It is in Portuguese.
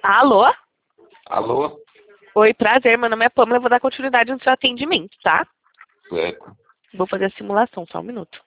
Alô? Alô? Oi, prazer. Meu nome é Pamela. Eu vou dar continuidade no seu atendimento, tá? Certo. Vou fazer a simulação, só um minuto.